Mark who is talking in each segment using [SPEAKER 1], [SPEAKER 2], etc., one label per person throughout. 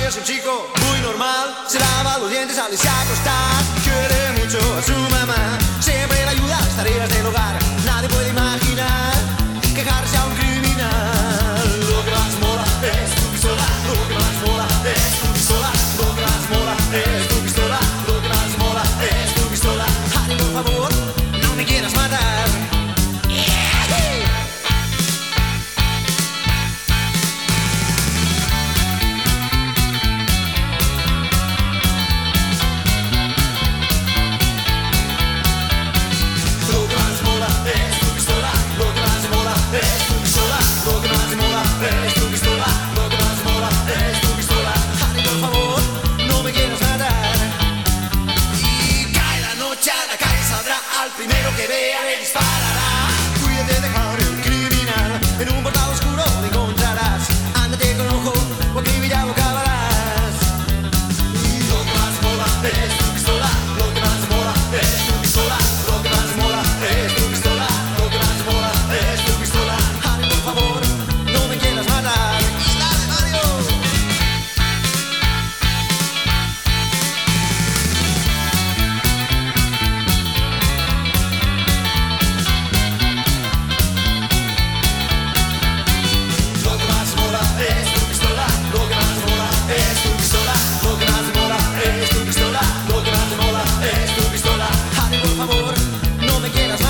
[SPEAKER 1] es un chico muy normal. Se lava los dientes al irse a acostar. Quiere mucho a su mamá. Siempre le ayuda a las tareas del hogar. Nadie puede imaginar quejarse a un criminal. Lo que más mola es tu pistola. Lo que más mola es tu pistola. Lo que más mola es tu pistola. Lo que más mola es tu pistola. Harry, por favor, no me quieras matar. Primero que vea le disparará. Cuídate de Harry, el criminal. En un portal oscuro lo encontrarás. Ándate con ojo, porque ya lo acabarás. Y lo que más mola es tu pistola. Lo que más mola es tu pistola. Lo que más mola es tu pistola. Lo que más mola es tu pistola. Harry, por favor, no me quieras matar. Y la de Mario.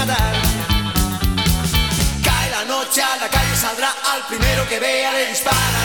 [SPEAKER 1] A la calle saldrá, al primero que vea le disparará.